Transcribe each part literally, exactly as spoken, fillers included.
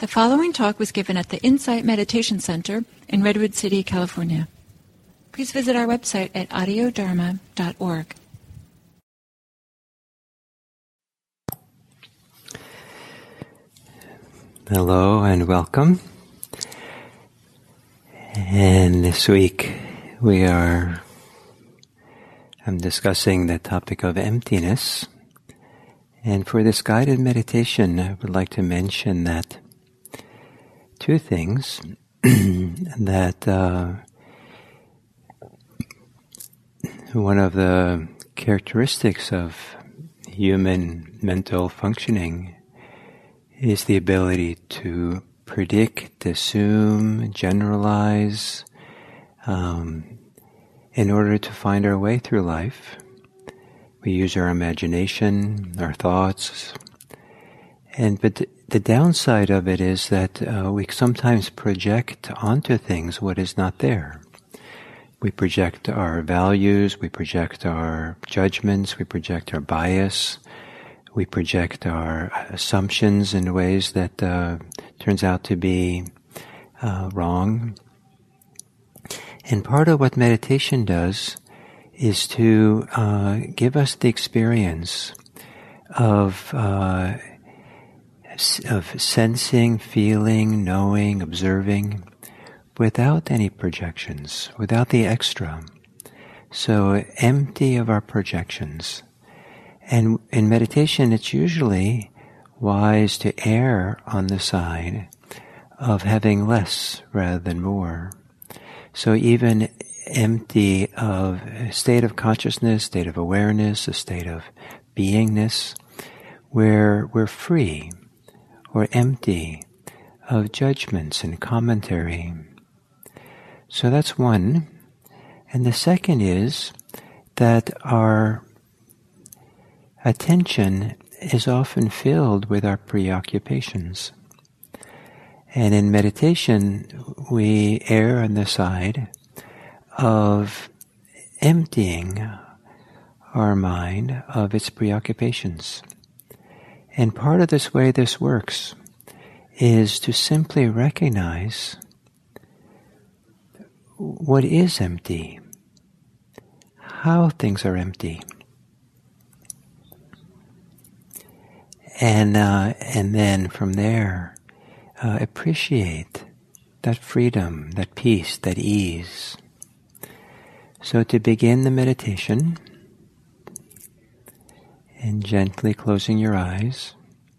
The following talk was given at the Insight Meditation Center in Redwood City, California. Please visit our website at audio dharma dot org. Hello and welcome. And this week we are I'm discussing the topic of emptiness. And for this guided meditation, I would like to mention that two things that uh, one of the characteristics of human mental functioning is the ability to predict, assume, generalize, um, in order to find our way through life. We use our imagination, our thoughts, and but th- the downside of it is that uh, we sometimes project onto things what is not there. We project our values, we project our judgments, we project our bias, we project our assumptions in ways that uh, turns out to be uh, wrong. And part of what meditation does is to uh, give us the experience of uh, of sensing, feeling, knowing, observing, without any projections, without the extra. So empty of our projections. And in meditation, it's usually wise to err on the side of having less rather than more. So even empty of a state of consciousness, state of awareness, a state of beingness, where we're free or empty of judgments and commentary. So that's one. And the second is that our attention is often filled with our preoccupations. And in meditation, we err on the side of emptying our mind of its preoccupations. And part of this way this works is to simply recognize what is empty, how things are empty. And uh, and then from there, uh, appreciate that freedom, that peace, that ease. So to begin the meditation, and gently closing your eyes,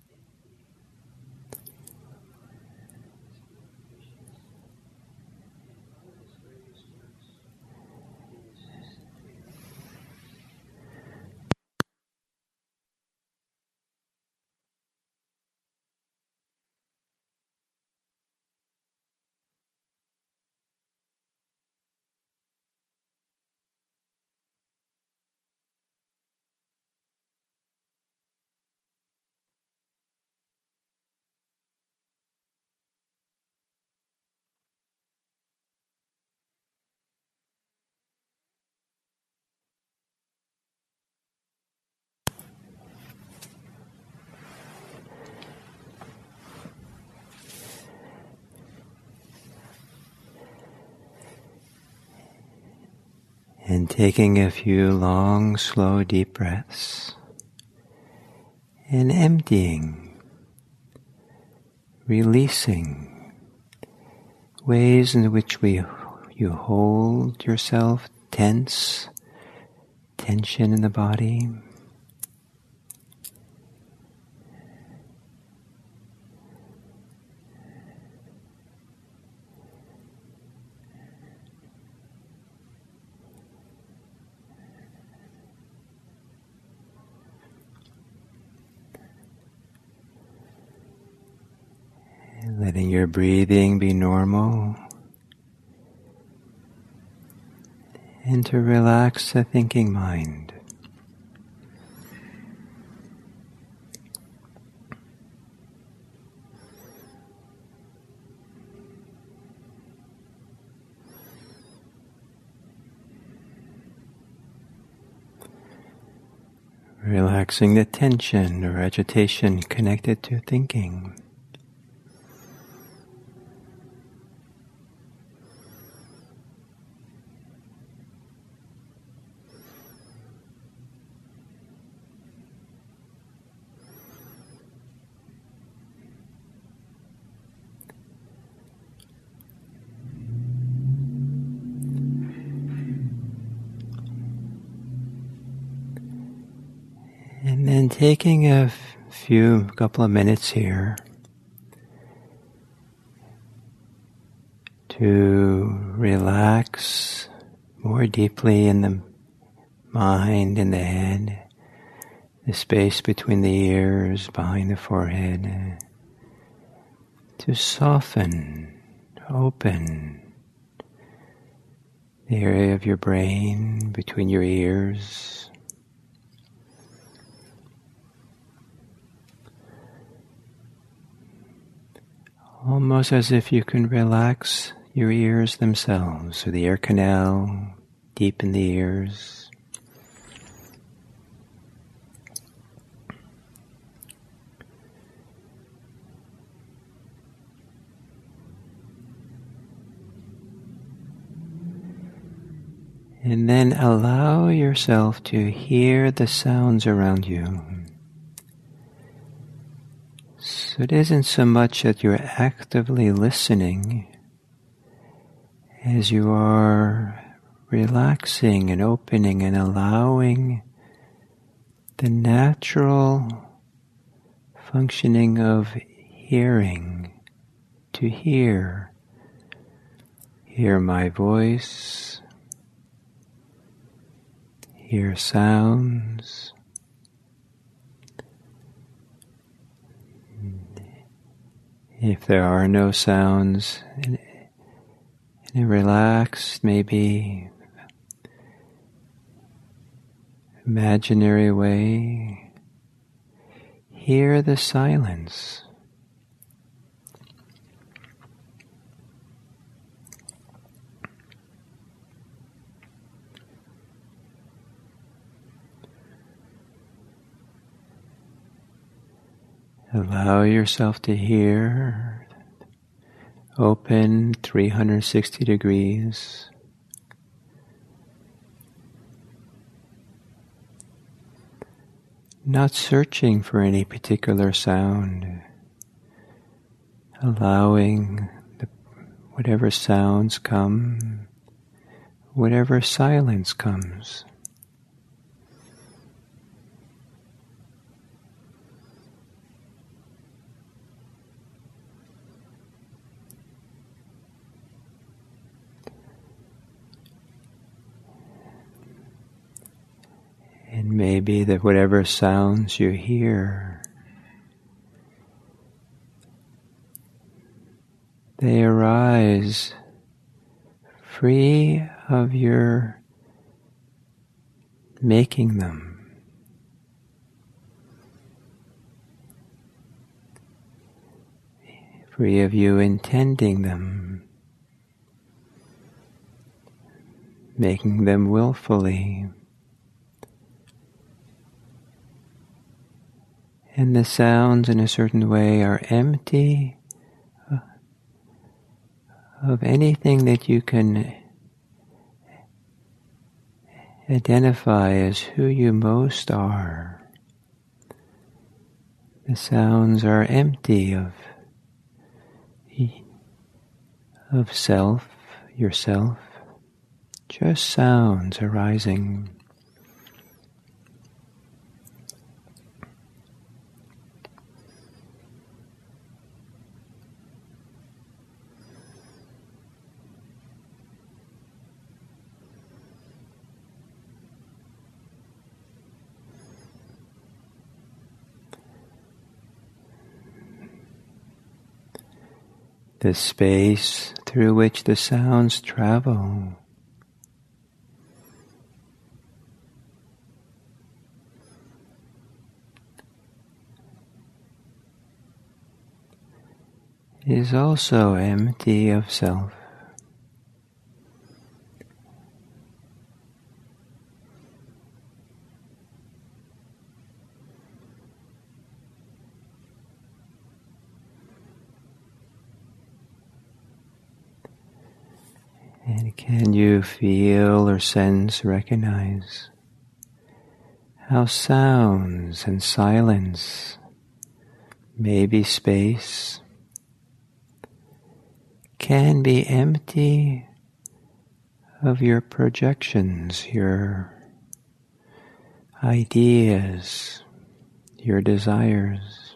and taking a few long, slow, deep breaths, and emptying, releasing ways in which we you hold yourself tense, tension in the body. Letting your breathing be normal, and to relax the thinking mind. Relaxing the tension or agitation connected to thinking. taking a f- few couple of minutes here to relax more deeply in the mind and the head, the space between the ears, behind the forehead, to soften, open the area of your brain between your ears. Almost as if you can relax your ears themselves, or the ear canal deep in the ears. And then allow yourself to hear the sounds around you. So it isn't so much that you're actively listening as you are relaxing and opening and allowing the natural functioning of hearing to hear. Hear my voice, hear sounds. If there are no sounds, in, in a relaxed, maybe imaginary way, hear the silence. Allow yourself to hear, open three hundred sixty degrees. Not searching for any particular sound, allowing the, whatever sounds come, whatever silence comes. And maybe that whatever sounds you hear, they arise free of your making them. Free of you intending them, making them willfully. And the sounds in a certain way are empty of anything that you can identify as who you most are. The sounds are empty of, of self, yourself, just sounds arising. The space through which the sounds travel. Is also empty of self. And can you feel or sense, recognize how sounds and silence, maybe space, can be empty of your projections, your ideas, your desires.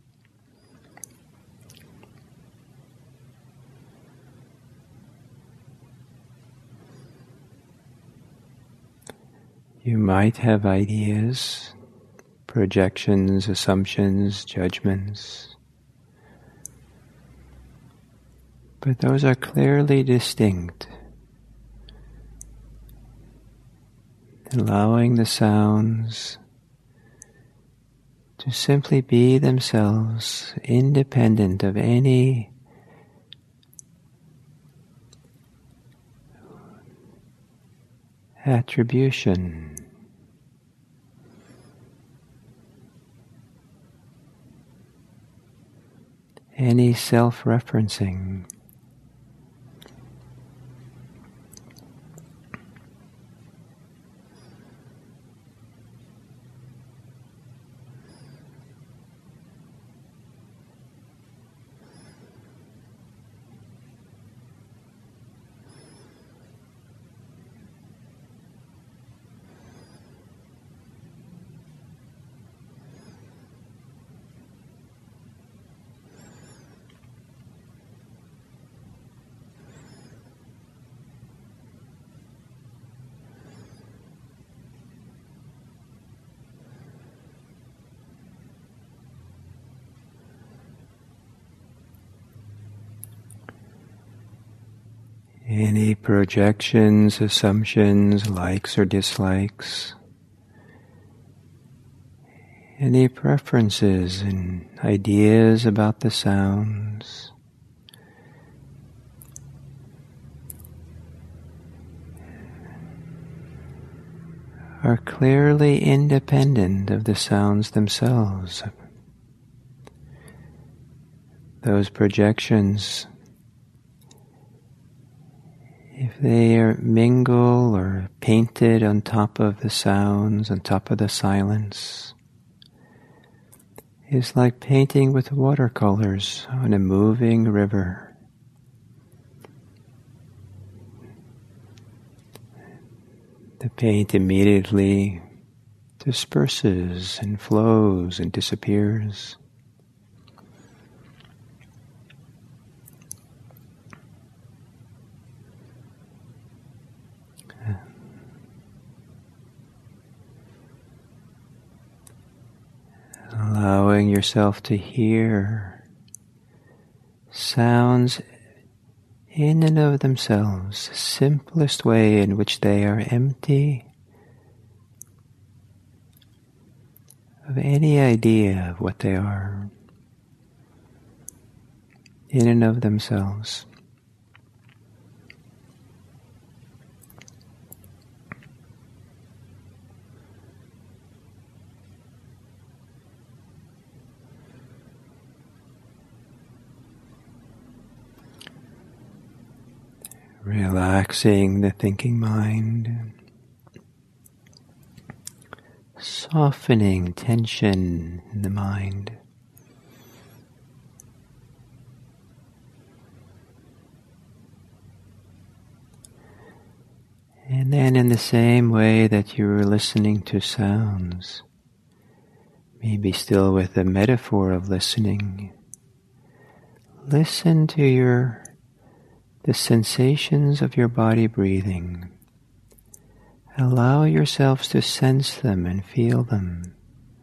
You might have ideas, projections, assumptions, judgments, but those are clearly distinct. Allowing the sounds to simply be themselves, independent of any attribution. Any self-referencing. Any projections, assumptions, likes or dislikes, any preferences and ideas about the sounds, are clearly independent of the sounds themselves. Those projections, if they are mingle or painted on top of the sounds, on top of the silence, is like painting with watercolors on a moving river. The paint immediately disperses and flows and disappears. Allowing yourself to hear sounds in and of themselves, the simplest way in which they are empty of any idea of what they are, in and of themselves. Relaxing the thinking mind, softening tension in the mind. And then in the same way that you were listening to sounds, maybe still with the metaphor of listening, listen to your the sensations of your body breathing. Allow yourselves to sense them and feel them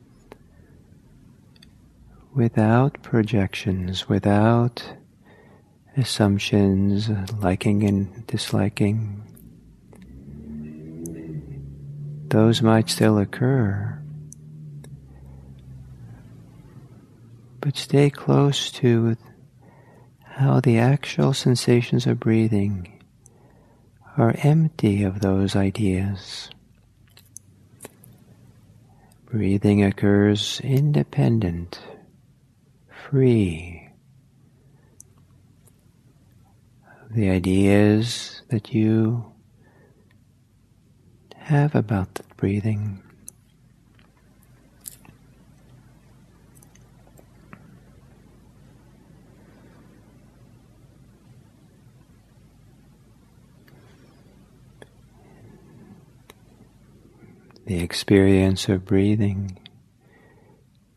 without projections, without assumptions, liking and disliking. Those might still occur, but stay close to how the actual sensations of breathing are empty of those ideas. Breathing occurs independent, free of the ideas that you have about the breathing. The experience of breathing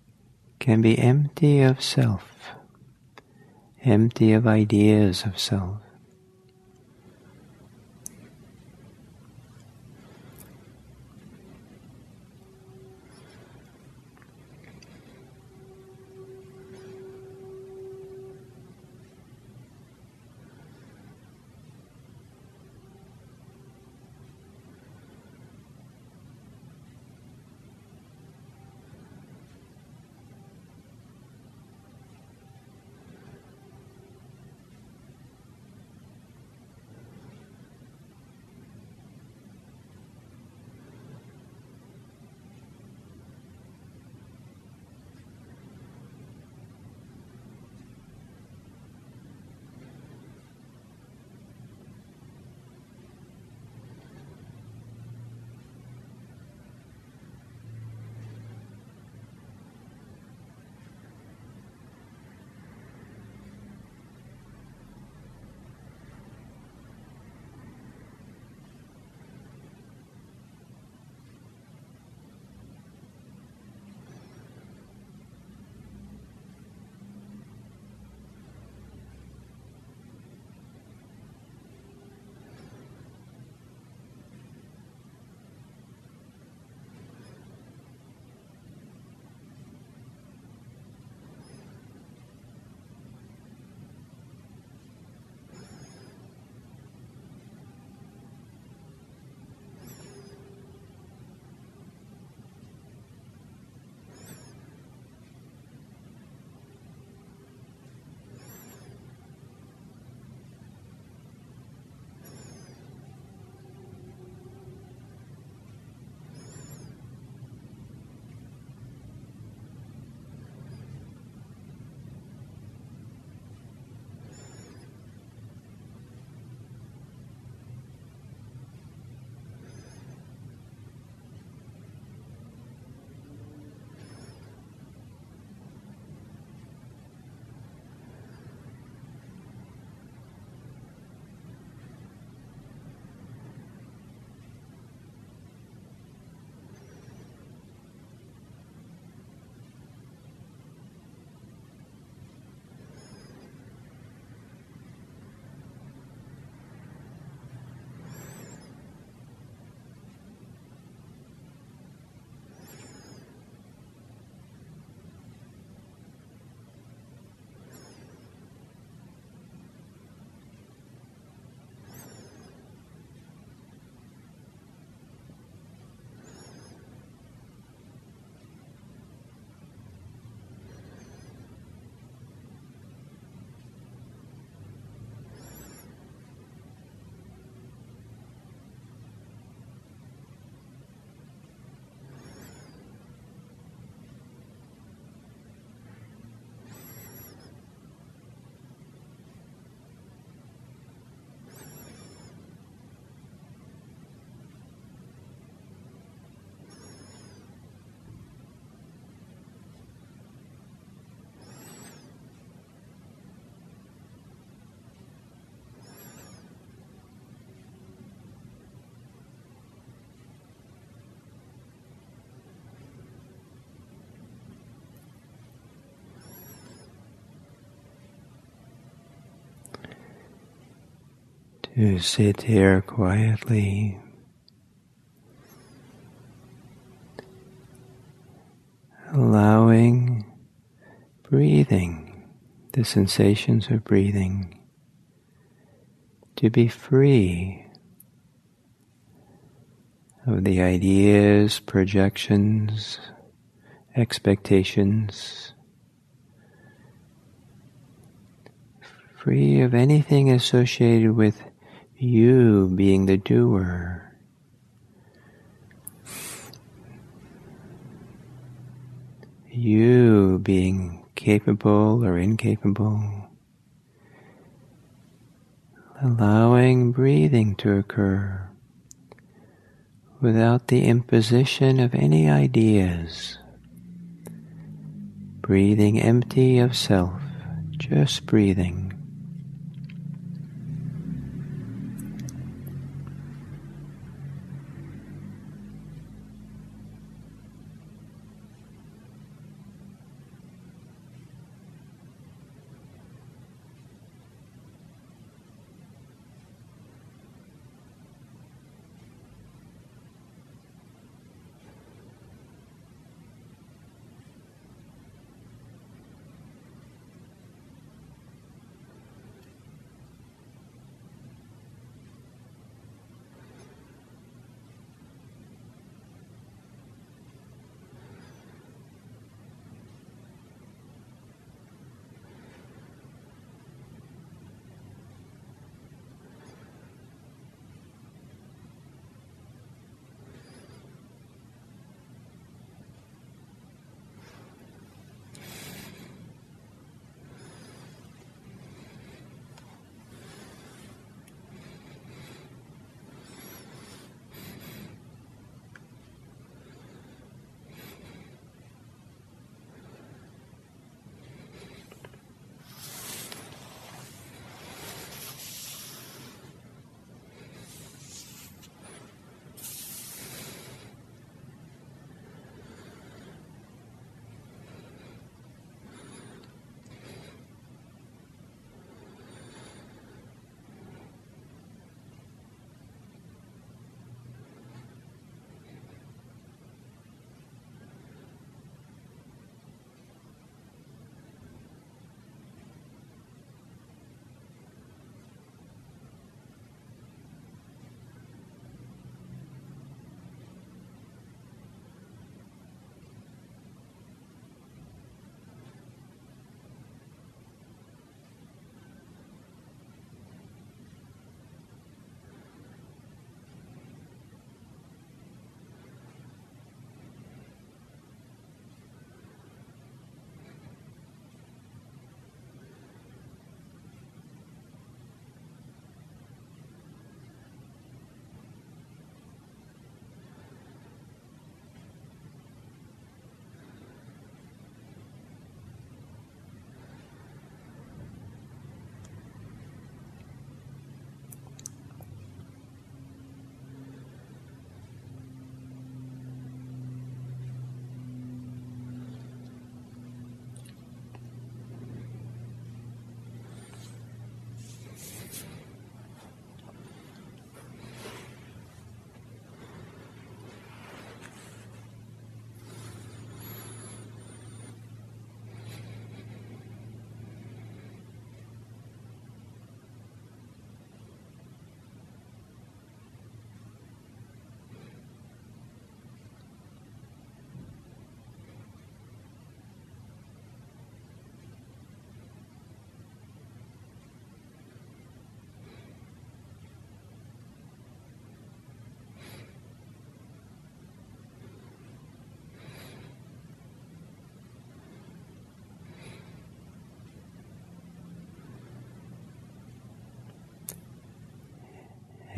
can be empty of self, empty of ideas of self. To sit here quietly, allowing breathing, the sensations of breathing, to be free of the ideas, projections, expectations, free of anything associated with you being the doer. You being capable or incapable. Allowing breathing to occur without the imposition of any ideas. Breathing empty of self, just breathing.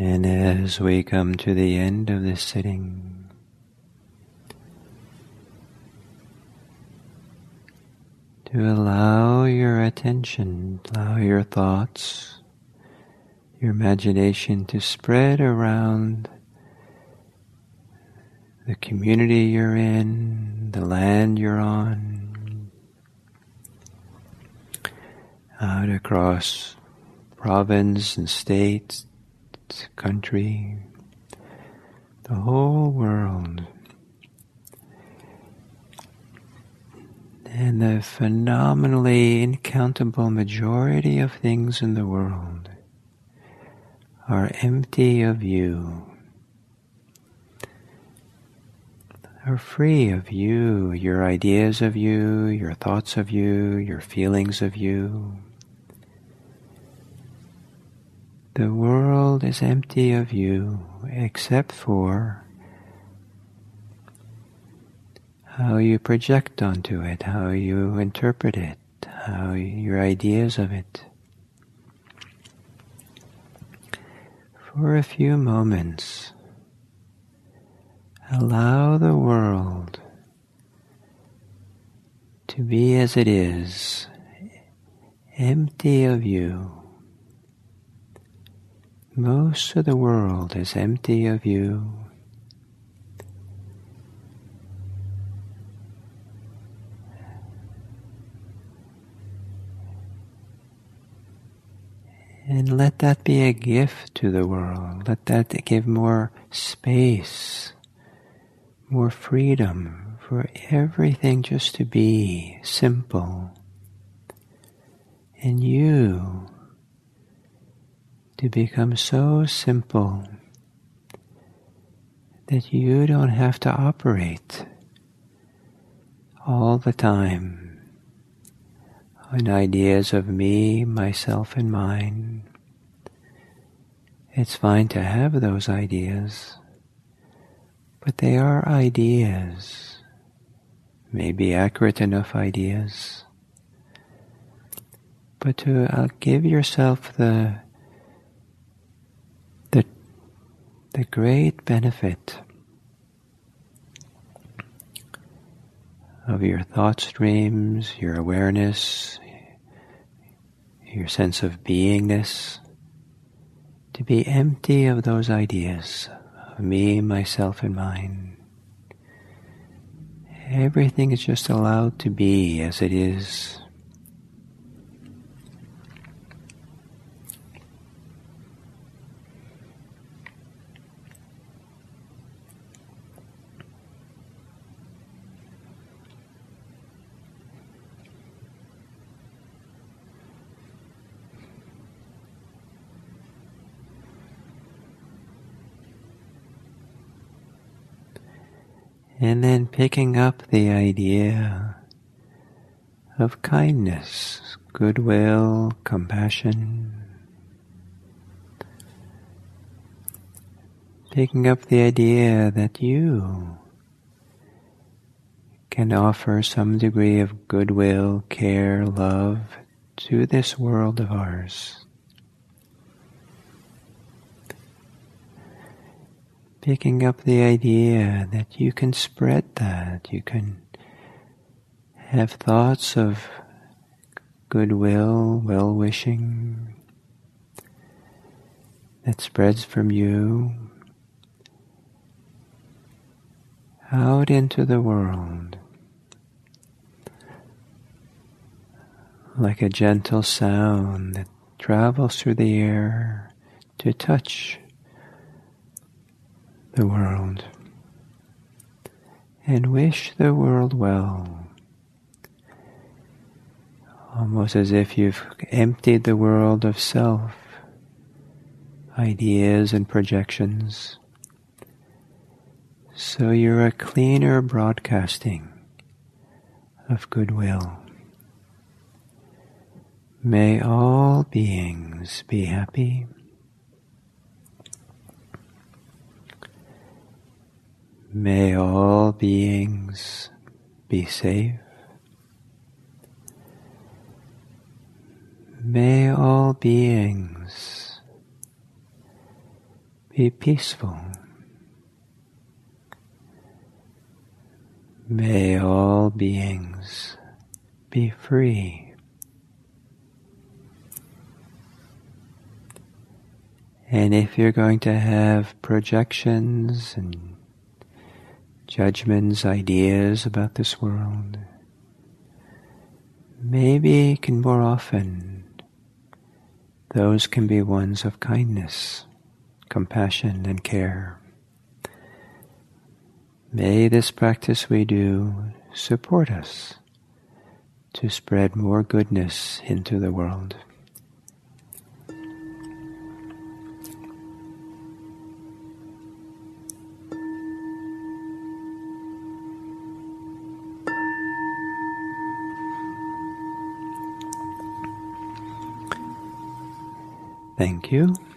And as we come to the end of this sitting, to allow your attention, allow your thoughts, your imagination to spread around the community you're in, the land you're on, out across province and state, country, the whole world. And the phenomenally incountable majority of things in the world are empty of you, are free of you, your ideas of you, your thoughts of you, your feelings of you. The world is empty of you except for how you project onto it, how you interpret it, how your ideas of it. For a few moments, allow the world to be as it is, empty of you. Most of the world is empty of you. And let that be a gift to the world. Let that give more space, more freedom for everything just to be simple. And you to become so simple that you don't have to operate all the time on ideas of me, myself, and mine. It's fine to have those ideas, but they are ideas, maybe accurate enough ideas, but to uh, give yourself the the the great benefit of your thought streams, your awareness, your sense of beingness, to be empty of those ideas of me, myself, and mine. Everything is just allowed to be as it is. And then picking up the idea of kindness, goodwill, compassion. Picking up the idea that you can offer some degree of goodwill, care, love to this world of ours. Picking up the idea that you can spread that, you can have thoughts of goodwill, well-wishing that spreads from you out into the world, like a gentle sound that travels through the air to touch the world, and wish the world well, almost as if you've emptied the world of self, ideas and projections, so you're a cleaner broadcasting of goodwill. May all beings be happy. May all beings be safe. May all beings be peaceful. May all beings be free. And if you're going to have projections and judgments, ideas about this world, maybe can more often those can be ones of kindness, compassion, and care. May this practice we do support us to spread more goodness into the world. Thank you.